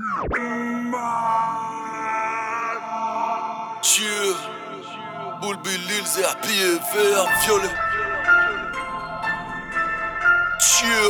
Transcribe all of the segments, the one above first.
Dieu, Bulbul Lils et habillé vert, violet. Dieu.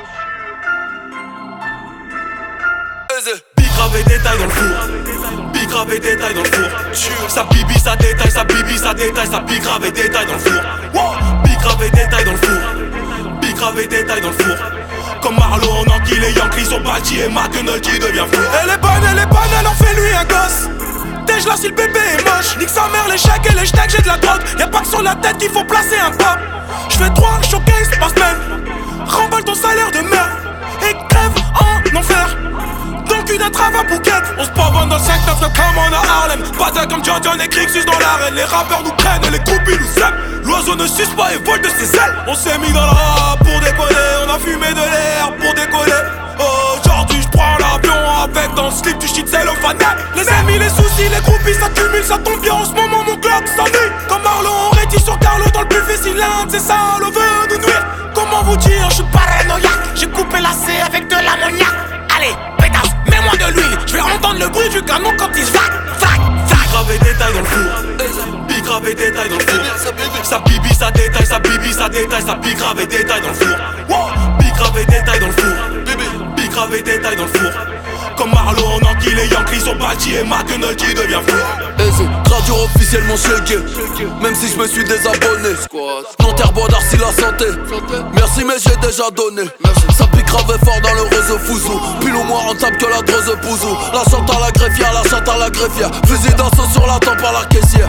Bicrave et détail dans le four. Bicrave et détail dans le four. Sa bibi, ça détaille, sa bibi, ça détaille, sa bicrave et détail dans le four. Bicrave et détail dans le four. Bicrave et détail dans le four. Comme Marlo, on enquille les Yankees sont bâtis et McNulty devient fou. Elle est bonne, elle en fait lui un gosse. Dès là si le bébé est moche. Nique sa mère, les chèques et les steaks, j'ai de la drogue. Y'a pas que sur la tête qu'il faut placer un pop. J'fais 3 showcases par semaine. Remballe ton salaire de merde et crève en enfer. Dans le cul d'un travail bouquette. On se pavonne dans le 5-9 comme on a Harlem. Bataille comme John et Crixus dans l'arène. Les rappeurs nous craignent et les groupies nous aiment. L'oiseau ne suce pas et vole de ses ailes. On s'est mis dans le rap pour décoller. On a fumé de l'air pour décoller. Aujourd'hui j'prends l'avion avec dans le slip du shit cellophane. Les ennemis, les soucis, les groupies s'accumulent. Ça tombe bien en ce moment, mon Glock s'ennuie. Comme Marlo, on rédit sur Carlo dans le buffet. Si l'un de ces salauds veut nous nuire. Comment vous dire, je suis paranoïaque. J'ai coupé la C avec de l'ammoniac. Allez, pétasse, mets-moi de l'huile. Je vais entendre le bruit du canon quand il se vac. Bicrave et détail dans le four. Bicrave et détail dans le four. Sa bibi, ça détaille, sa bibi, ça détaille, sa bicrave et détail dans le four. Bicrave et détail dans le four. Bicrave et détail dans le four. Comme Marlo, on enquille les Yankees sont bâtis et McNulty devient fou. Traduire officiellement checké. Même si je me suis désabonné. Nanterre, d'Arcy, la santé. Merci mais j'ai déjà donné. Ça pique grave fort dans le réseau fouzou. Pile ou moins rentable que la drose pouzou. La chante à la greffière, la chante à la greffière. Fusil d'assaut sur la tempe à la caissière.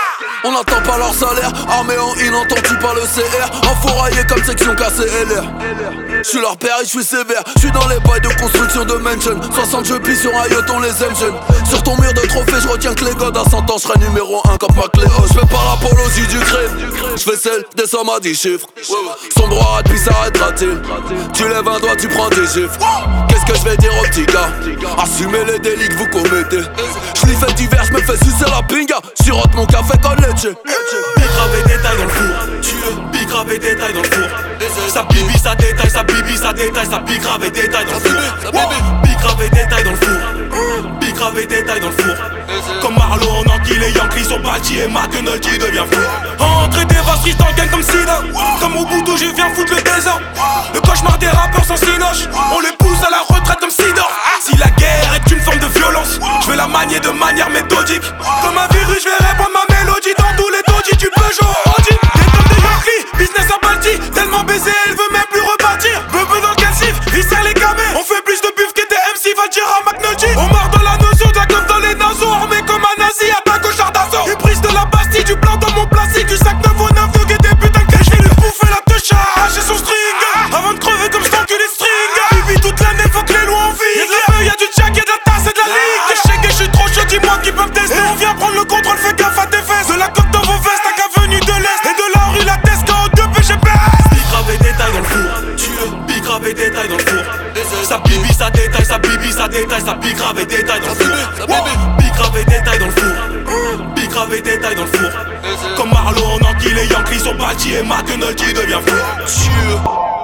On n'attend pas leur salaire, armé en in, entends-tu pas le CR. Enfouraillé comme section KCLR. J'suis leur père et j'suis sévère. J'suis dans les bails de construction de mansion. 60 je plie sur un yacht, on les aime jeunes. Sur ton mur de trophée, j'retiens que les godes à 100 ans, j'serai numéro 1 comme McLeod. J'fais pas l'apologie du crime, j'fais celle des sommes à 10 chiffres. Son droit puis s'arrêtera-t-il. Tu lèves un doigt, tu prends des gifs. Qu'est-ce que j'vais dire aux petits gars? Assumez les délits que vous commettez. J'l'y fais divers, j'me fais sucer la pinga. J'sirote mon café comme leche. Bicrave et détail dans le four. Bicrave et détail dans le four. Sa bibi, ça détaille, sa bibi, ça détaille, sa bicrave et détail dans le four. Bicrave et détail dans le four. Bicrave et détail dans le four. Comme Marlo, on enquille les Yankees sont bâtis et McNulty devient fou. Entrée des vaches dans le gang comme Sina. Comme au bout d'où je viens foutre le désordre. Le cauchemar des rappeurs sans sinoche. On les pousse à la retraite comme Sidor. Si la guerre est une forme de violence, je vais la manier de manière méthodique. Comme un virus, je vais répandre ma mélodie dans tous les dodis. Tu peux jouer au Audi. Des tonnes de Yankee, business à Balti. Tellement baisé, elle veut même plus repartir. Bebe dans le cassif, il serre les camés. On fait plus de bif que des MC, va dire à McNulty. On marre dans la notion de la clope dans les naseaux. Armé comme un nazi, attaque au char d'assaut. Une prise de la Bastille, du blanc dans mon plastique. Du sac 9 au 9, donc et des putains de cash. Je vais lui bouffer la techa, arracher son string. Avant de crever comme je t'encule les strings. Bibi toute l'année, faut que les lois en vie. Y'a de la feuille, y'a du jack, y'a de la tasse et de la ligue. Des chèques et je suis trop chaud, dis-moi qui peuvent tester. Et on vient prendre le contrôle, fais gaffe à tes fesses. De la coque dans vos vestes, à qu'avenue de l'Est. Et de la rue, la Tesca au 2 PGPS. Bicrave et détail dans le four. Bicrave et détail dans le four. Sa bibi, ça détaille, sa bibi, ça détaille, sa bicrave et détail dans le four. Bicrave et détail dans le four. Bicrave et détail dans le four. Comme Marlo, on enquille les Yankees sont bâtis et McNulty devient fou.